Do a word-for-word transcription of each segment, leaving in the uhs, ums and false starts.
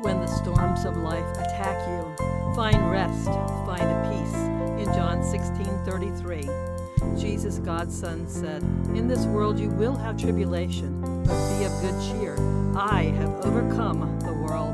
When the storms of life attack you, find rest, find a peace. In John sixteen thirty-three, Jesus, God's Son, said, "In this world you will have tribulation, but be of good cheer. I have overcome the world."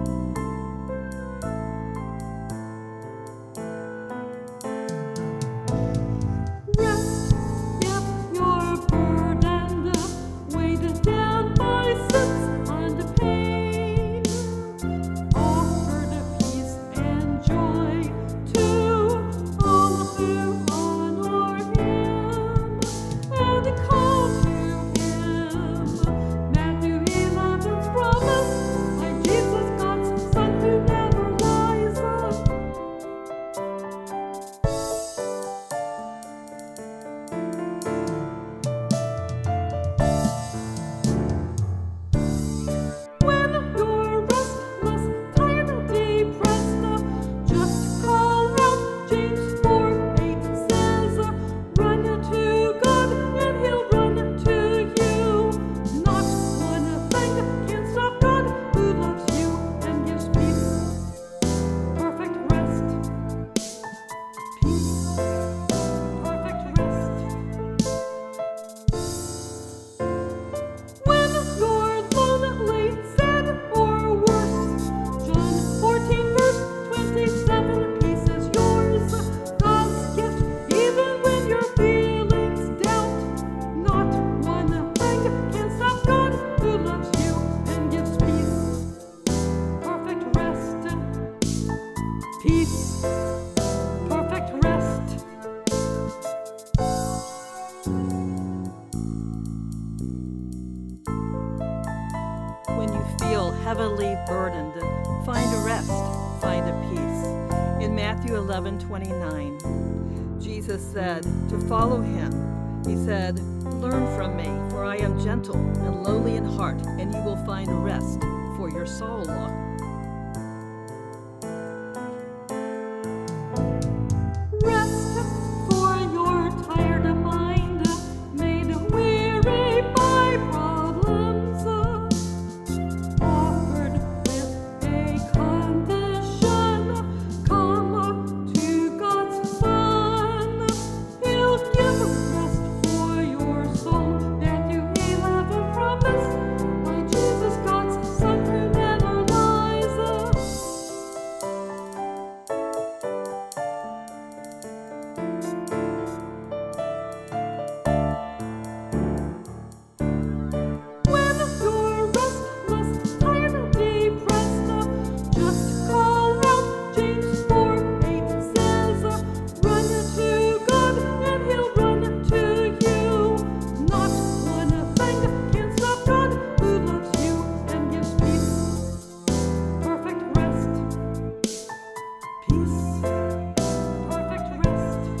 Rest if you're burdened, weighed down by sins and pain. Offered peace and joy to all who honor Him and call to Him. Matthew eleven's promise by Jesus, God's Son, who never lies. When you're restless, tired, and depressed, just call out. James four eight says, "Run to God, and He'll run to you." Not one thing can stop God, who loves you and gives peace, perfect rest. Peace, perfect rest. When you're lonely, sad, or worse, John fourteen verse twenty-seven, peace is yours. God's gift, even when your feelings doubt. Not one thing can stop God, who loves you and gives peace, perfect rest. Peace, perfect rest. When you feel heavily burdened, find a rest, find a peace. In Matthew eleven twenty-nine, Jesus said to follow Him. He said, "Learn from me, for I am gentle and lowly in heart, and you will find rest for your soul." Rest for your tired mind, made weary by problems. Offered with a condition, come to God's Son. He'll give rest for your soul. Matthew eleven promise by Jesus, God's Son, who never lies. When you're restless, tired, and depressed, just call out. James four eight says, "Run to God, and He'll run to you." Not one thing can stop God, who loves you and gives peace, perfect rest. Peace, perfect rest.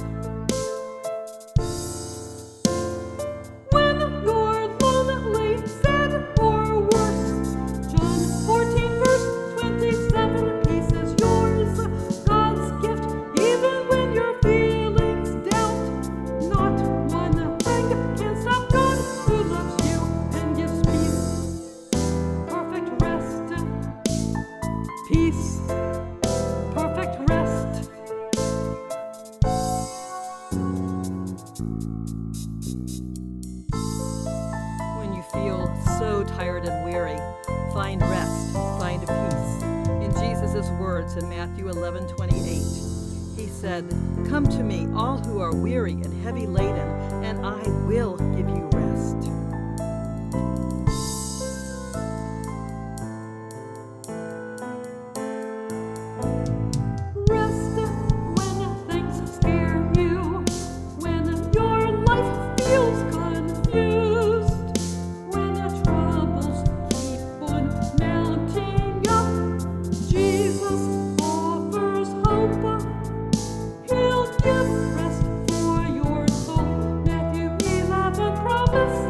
When you're lonely, sad, or worse, John fourteen verse twenty-seven, peace is yours. God's gift, even when your feelings doubt. Not one thing can stop God, who loves you and gives peace, perfect rest. Peace, perfect rest. When you feel so tired and weary, find rest, find a peace. In Jesus' words in Matthew eleven twenty-eight, He said, "Come to me, all who are weary and heavy laden, and I will give you rest." Rest when things scare you, when your life feels confused, when the troubles keep on mounting up. Jesus offers hope. He'll give rest for your soul. Matthew eleven promise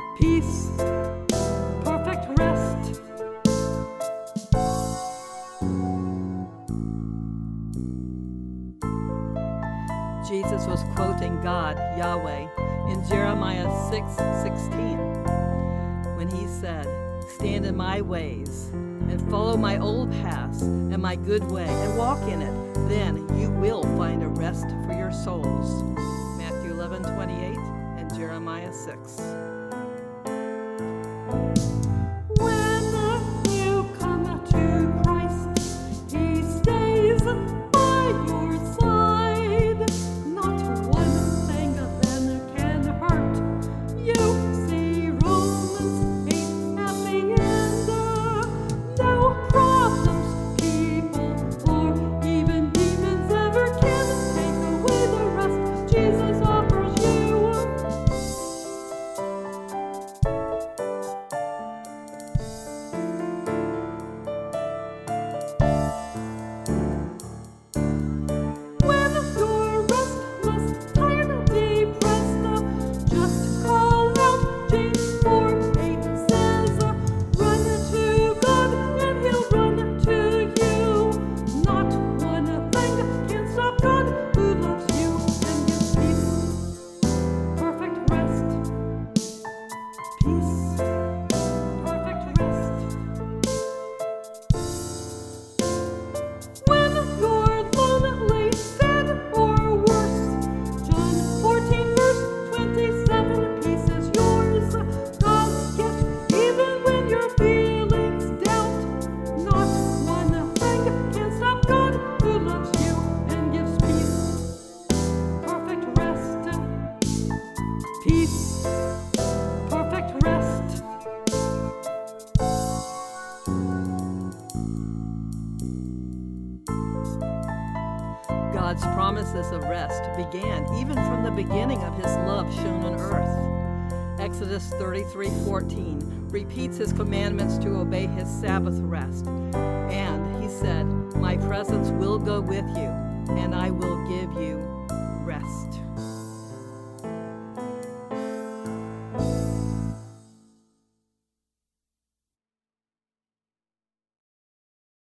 peace, perfect rest. Jesus was quoting God, Yahweh, in Jeremiah six sixteen, when he said, "Stand in my ways and follow my old paths and my good way and walk in it. Then you will find a rest for your souls." Matthew eleven twenty-eight and Jeremiah six. When you come to Christ, He stays by your side. Not one thing then can hurt you. See Romans eight at the end. No problems, people, or even demons ever can take away the rest Jesus offers you. When you're restless, tired, depressed, just call out. James four eight says, "Run to God and He'll run to you." Not one thing can stop God who loves you and gives peace, perfect rest. Peace, perfect rest. When you're lonely, sad, or worse, John fourteen verse twenty-seven, peace is yours. God's gift, even when your feelings doubt. Not one thing can stop God who loves you and gives peace, perfect rest. Peace, perfect rest. God's promises of rest began even from the beginning of his love shown on earth. Exodus thirty-three fourteen repeats his commandments to obey his Sabbath rest. And he said, "My presence will go with you